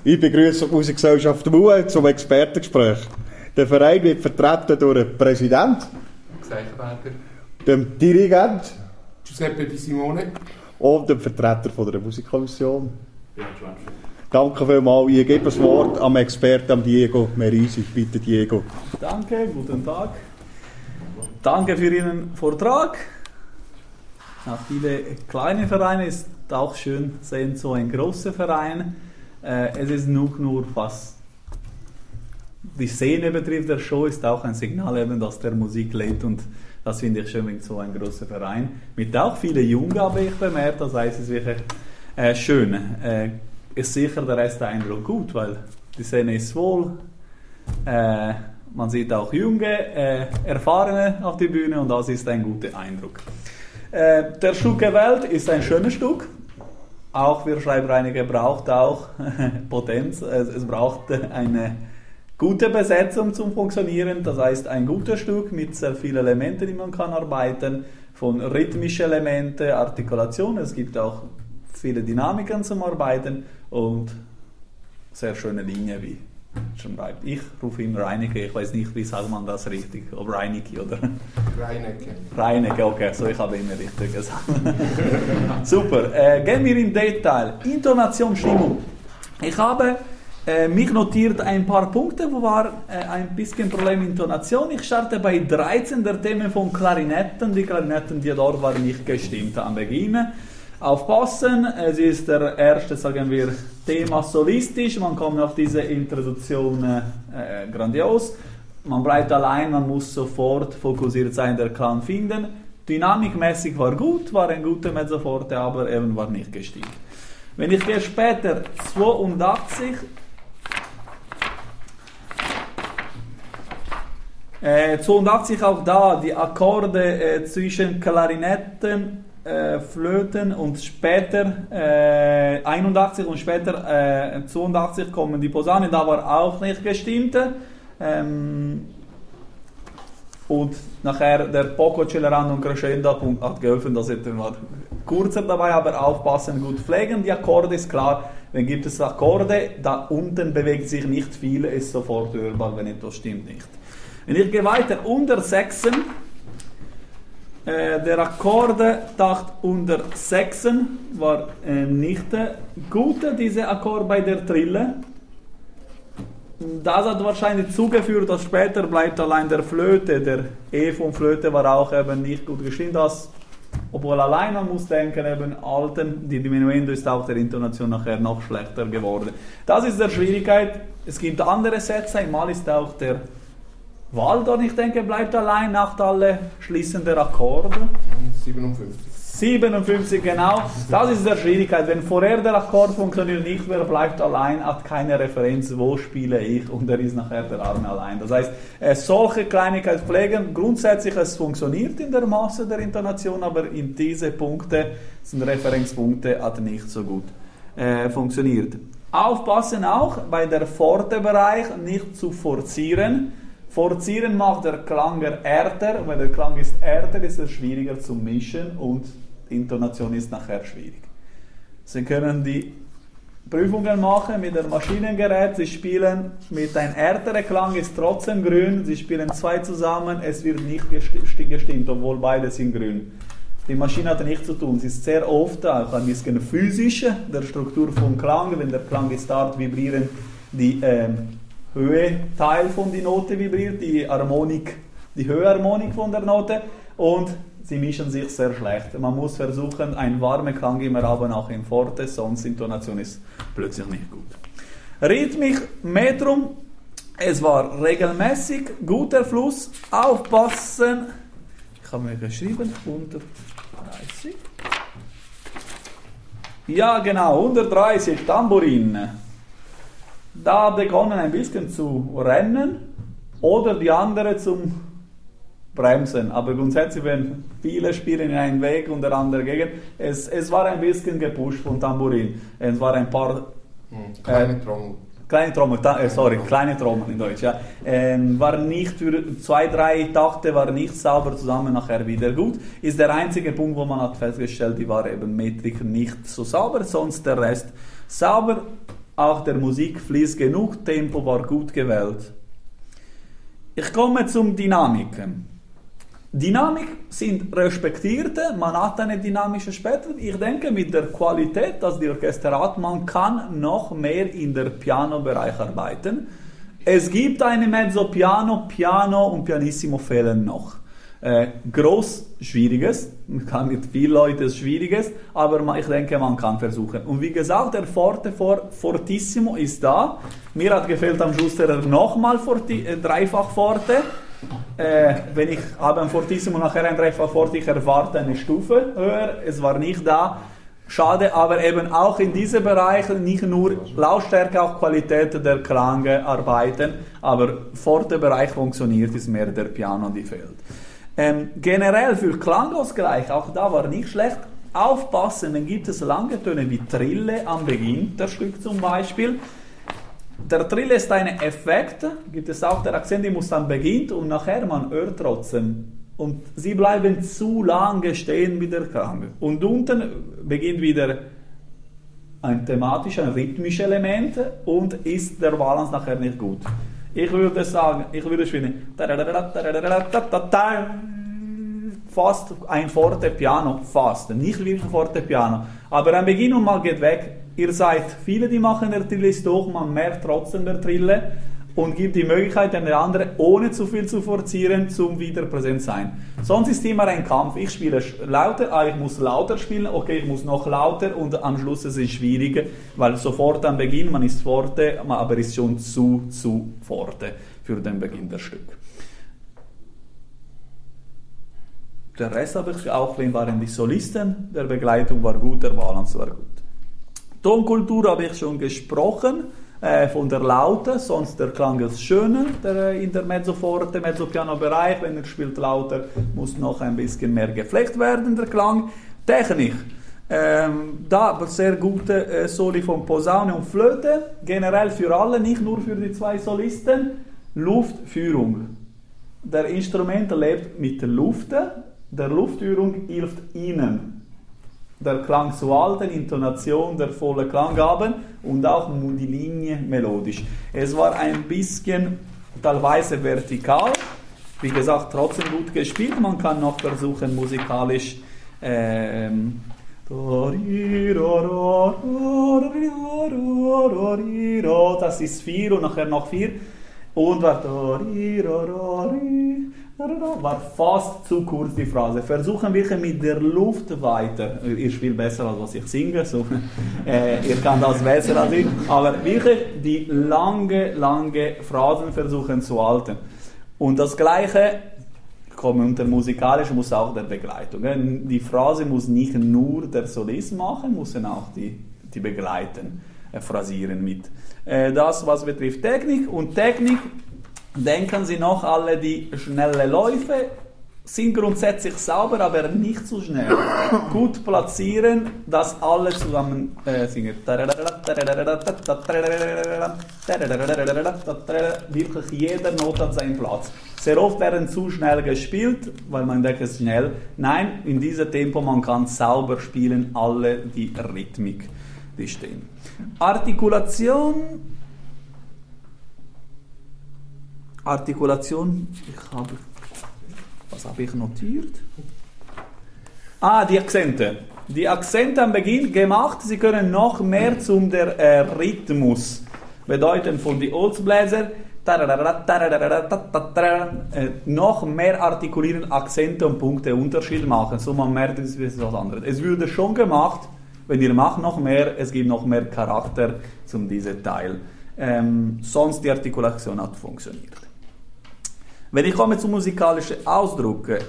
Ich begrüße die Musikgesellschaft MUE zum Expertengespräch. Der Verein wird vertreten durch den Präsidenten, den Dirigent Giuseppe Di Simone und den Vertreter von der Musikkommission. Danke vielmals. Ich gebe das Wort am Experten, am Diego Merisi. Bitte, Diego. Danke, guten Tag. Danke für Ihren Vortrag. Nach viele kleine Vereine ist auch schön sehen, so ein großer Verein. Es ist nur was die Szene betrifft, der Show ist auch ein Signal, eben, dass der Musik lebt, und das finde ich schön mit so einem großen Verein. Mit auch vielen Jungen habe ich bemerkt, das heißt, es ist wirklich schön. Ist sicher der erste Eindruck gut, weil die Szene ist voll. Man sieht auch junge, Erfahrene auf der Bühne, und das ist ein guter Eindruck. Der Stück gewählt ist ein schönes Stück. Auch wir Schreibreiniger braucht auch Potenz. Es braucht eine gute Besetzung zum Funktionieren. Das heißt, ein gutes Stück mit sehr vielen Elementen, die man kann arbeiten, von rhythmischen Elementen, Artikulation. Es gibt auch viele Dynamiken zum Arbeiten und sehr schöne Linien, wie schon schreibt. Ich rufe ihn Reinecke, ich weiß nicht, wie sagt man das richtig, ob Reinecke oder? Reinecke, okay, so ich habe immer richtig gesagt. Super, gehen wir im Detail. Intonation, Stimmung. Ich habe mich notiert ein paar Punkte, wo war ein bisschen Problem Intonation. Ich starte bei 13 der Themen von Klarinetten. Die Klarinetten, die dort waren nicht gestimmt am Beginn. Aufpassen, es ist der erste, sagen wir, Thema solistisch, man kommt auf diese Introduktion grandios, man bleibt allein, man muss sofort fokussiert sein, der Klang finden. Dynamikmäßig war gut, war ein guter Mezzoforte, aber eben war nicht gestimmt. Wenn ich gehe später 82, 82 auch da, die Akkorde zwischen Klarinetten, Flöten und später 81 und später 82 kommen die Posaune, da war auch nicht gestimmt. Und nachher der Poco, Celerando und Crescendo hat geholfen, dass er war kurzer dabei, aber aufpassen, gut pflegen. Die Akkorde ist klar, wenn gibt es Akkorde, da unten bewegt sich nicht viel, ist sofort hörbar, wenn etwas stimmt nicht. Wenn ich gehe weiter, unter 6, der Akkordtakt unter 6 war nicht gut, dieser Akkord bei der Trille. Das hat wahrscheinlich zugeführt, dass später bleibt allein der Flöte, der E von Flöte war auch eben nicht gut gestimmt, obwohl allein man muss denken, eben alten, die Diminuendo ist auch der Intonation nachher noch schlechter geworden. Das ist die Schwierigkeit. Es gibt andere Sätze, einmal ist auch der Waldorf, ich denke, bleibt allein nach alle Schließen der Akkorde. 57, genau. Das ist die Schwierigkeit. Wenn vorher der Akkord funktioniert nicht mehr, bleibt allein, hat keine Referenz, wo spiele ich, und er ist nachher der Arme allein. Das heißt, solche Kleinigkeit pflegen, grundsätzlich es funktioniert in der Masse der Intonation, aber in diese Punkte, sind Referenzpunkte, hat nicht so gut funktioniert. Aufpassen auch, bei der Forte-Bereich nicht zu forcieren. Forcieren macht der Klang härter, und wenn der Klang ist härter, ist es schwieriger zu mischen und die Intonation ist nachher schwierig. Sie können die Prüfungen machen mit dem Maschinengerät, Sie spielen mit einem härteren Klang, ist trotzdem grün, Sie spielen 2 zusammen, es wird nicht gestimmt, obwohl beide sind grün. Die Maschine hat nichts zu tun, sie ist sehr oft auch ein bisschen physisch, der Struktur vom Klang, wenn der Klang ist hart, vibrieren die Höhe-Teil von der Note vibriert, die Höheharmonik von der Note, und sie mischen sich sehr schlecht. Man muss versuchen, einen warmen Klang immer haben, auch im Forte, sonst Intonation ist plötzlich nicht gut. Rhythmik, Metrum, es war regelmäßig, guter Fluss, aufpassen, ich habe mir geschrieben, 130. Ja genau, 130, Tambourin. Da begonnen ein bisschen zu rennen oder die andere zum Bremsen. Aber grundsätzlich, wenn viele spielen in einen Weg und der andere gegen, es war ein bisschen gepusht von Tambourin. Es war ein paar kleine Trommel. Kleine Trommel in Deutsch. Ja. War nicht für 2-3 Takte, war nicht sauber zusammen, nachher wieder gut. Ist der einzige Punkt, wo man hat festgestellt, die war eben Metrik nicht so sauber, sonst der Rest sauber. auch der Musik fließt genug, Tempo war gut gewählt. Ich komme zum Dynamiken. Dynamik sind respektierte, man hat eine dynamische Später. Ich denke, mit der Qualität, dass die Orchester hat, man kann noch mehr in der Piano-Bereich arbeiten. Es gibt eine Mezzo-Piano, Piano und Pianissimo fehlen noch. Groß, schwieriges, man kann mit vielen Leuten schwieriges, aber ich denke, man kann versuchen. Und wie gesagt, der Forte Fortissimo ist da. Mir hat gefehlt am Schluss der nochmal Dreifach Forte. Wenn ich habe ein Fortissimo nachher ein Dreifach Forte, ich erwarte eine Stufe höher, es war nicht da. Schade, aber eben auch in diesem Bereich nicht nur Lautstärke, auch Qualität der Klange arbeiten, aber Forte Bereich funktioniert, ist mehr der Piano, die fehlt. Generell für Klangausgleich, auch da war nicht schlecht. Aufpassen, dann gibt es lange Töne wie Trille am Beginn der Stück zum Beispiel. Der Trille ist ein Effekt, gibt es auch der Akzent, die muss dann beginnt und nachher man hört trotzdem. Und sie bleiben zu lange stehen mit der Klange. Und unten beginnt wieder ein thematisches, ein rhythmisches Element und ist der Balance nachher nicht gut. Ich würde sagen, ich würde spielen fast ein Forte Piano, fast, nicht wirklich Forte Piano, aber am Beginn und mal geht weg. Ihr seid viele, die machen, der Trille ist hoch, man merkt trotzdem der Trille und gibt die Möglichkeit an der andere, ohne zu viel zu forcieren, zum wieder präsent sein. Sonst ist immer ein Kampf. Ich spiele lauter, ich muss lauter spielen, okay, ich muss noch lauter und am Schluss ist es schwieriger, weil sofort am Beginn, man ist Forte, aber ist schon zu Forte für den Beginn des Stück. Der Rest habe ich auch, wen waren die Solisten, der Begleitung war gut, der Balance war gut. Tonkultur habe ich schon gesprochen, von der Laute, sonst der Klang ist schöner, in der Mezzoforte, Mezzopiano-Bereich, wenn er spielt lauter, muss noch ein bisschen mehr gepflegt werden, der Klang. Technik, da sehr gute Soli von Posaune und Flöte, generell für alle, nicht nur für die zwei Solisten. Luftführung, der Instrument lebt mit der Luft, der Luftführung hilft ihnen. Der Klang zu halten, Intonation der volle Klanggaben und auch die Linie melodisch. Es war ein bisschen teilweise vertikal, wie gesagt, trotzdem gut gespielt. Man kann noch versuchen, musikalisch das ist 4 und nachher noch 4 und war fast zu kurz die Phrase. Versuchen wir mit der Luft weiter. Ihr spielt besser, als was ich singe, so. Ihr kann das besser als ich. Aber wirklich die lange Phrasen versuchen zu halten. Und das Gleiche, unter musikalisch, muss auch der Begleitung. Die Phrase muss nicht nur der Solist machen, müssen auch die begleiten, phrasieren mit. Das, was betrifft Technik. Und Technik, denken Sie noch alle, die schnelle Läufe sind grundsätzlich sauber, aber nicht zu schnell. Gut platzieren, dass alle zusammen singen. Wirklich jeder Note hat seinen Platz. Sehr oft werden zu schnell gespielt, weil man denkt, es ist schnell. Nein, in diesem Tempo, man kann sauber spielen, alle die Rhythmik, die stehen. Artikulation, was habe ich notiert? Die Akzente. Die Akzente am Beginn gemacht, sie können noch mehr zum der Rhythmus bedeuten von die Holzbläser, noch mehr artikulieren, Akzente und Punkte Unterschied machen, so man merkt, es ist was anderes. Es würde schon gemacht, wenn ihr macht noch mehr, es gibt noch mehr Charakter zum diesem Teil. Sonst die Artikulation hat funktioniert. Wenn ich komme zu musikalischen Ausdrücken,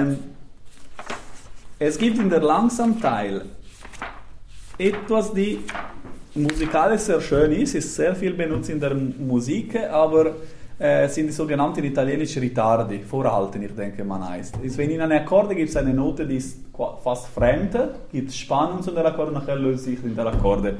es gibt in der Langsamteil etwas, die musikalisch sehr schön ist sehr viel benutzt in der Musik, aber sind die sogenannten italienischen Ritardi, Vorhalten, ich denke man heißt. Wenn in einer Akkorde gibt es eine Note, die ist fast fremd, gibt es Spannung zu der Akkorde, nachher löst sich in der Akkorde.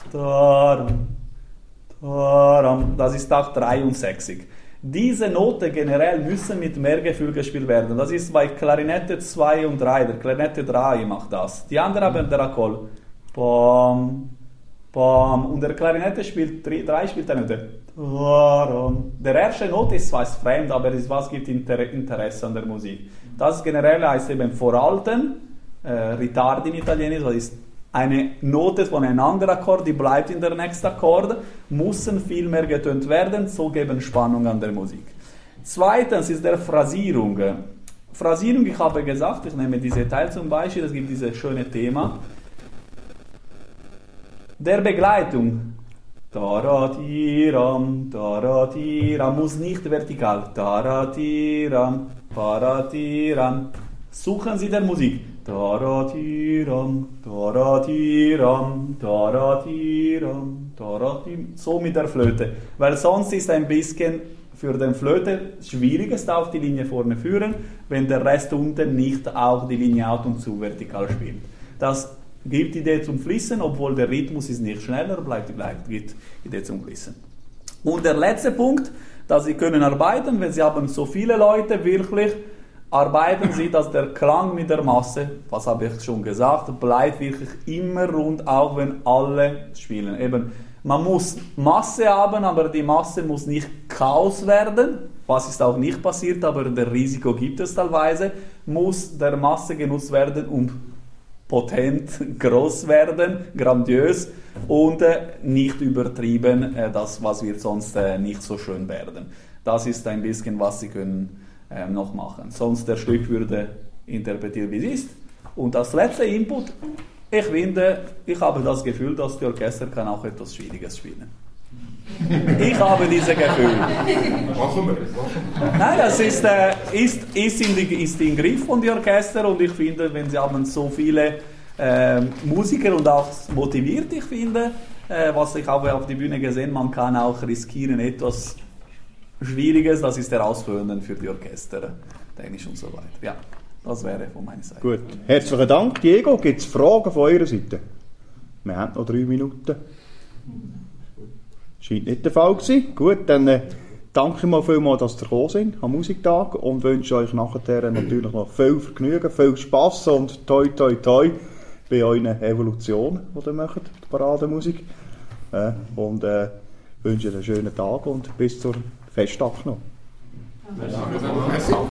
Das ist auch 63. Diese Note generell müssen mit mehr Gefühl gespielt werden. Das ist bei Klarinette 2 und 3. Der Klarinette 3 macht das. Die anderen haben der Akkord. Bam. Und der Klarinette spielt 3 spielt eine Note. Der erste Note ist zwar fremd, aber was gibt Interesse an der Musik? Das generell heißt eben Voralten, Ritardo in Italienisch, das ist eine Note von einem anderen Akkord, die bleibt in der nächsten Akkord, müssen viel mehr getönt werden, so geben Spannung an der Musik. Zweitens ist der Phrasierung. Phrasierung, ich habe gesagt, ich nehme diese Teil zum Beispiel, es gibt dieses schöne Thema der Begleitung. Taratiram, taratiram, muss nicht vertikal. Taratiram, taratiram. Suchen Sie der Musik. Taratiram, taratiram, taratiram, taratiram. So mit der Flöte. Weil sonst ist ein bisschen für den Flöte schwierigst auch die Linie vorne führen, wenn der Rest unten nicht auch die Linie out und zu vertikal spielt. Das gibt Idee zum Fließen, obwohl der Rhythmus ist nicht schneller, bleibt gleich, gibt Idee zum Fließen. Und der letzte Punkt, dass Sie können arbeiten, wenn Sie haben so viele Leute, wirklich arbeiten Sie, dass der Klang mit der Masse, was habe ich schon gesagt, bleibt wirklich immer rund, auch wenn alle spielen. Eben, man muss Masse haben, aber die Masse muss nicht Chaos werden, was ist auch nicht passiert, aber der Risiko gibt es teilweise, muss der Masse genutzt werden, um potent, groß werden, grandios und nicht übertrieben, das, was wird sonst nicht so schön werden. Das ist ein bisschen, was Sie können noch machen. Sonst der Stück würde interpretiert, wie es ist. Und das letzte Input, ich finde, ich habe das Gefühl, dass die Orchester kann auch etwas Schwieriges spielen. Ich habe dieses Gefühl. Machen wir. Nein, das ist im Griff von den Orchester und ich finde, wenn sie haben so viele Musiker und auch motiviert, ich finde, was ich habe auf der Bühne gesehen, man kann auch riskieren etwas Schwieriges, das ist herausfordernd für die Orchester, technisch und so weiter. Ja, das wäre von meiner Seite. Gut, herzlichen Dank, Diego. Gibt es Fragen von eurer Seite? Wir haben noch 3 Minuten. Scheint nicht der Fall zu sein. Gut, dann danke mal vielmals, dass ihr gekommen sind am Musiktag und wünsche euch nachher natürlich noch viel Vergnügen, viel Spass und toi toi toi bei eurer Evolution, die ihr macht, die Parademusik. Und wünsche einen schönen Tag und bis zur Festtag noch.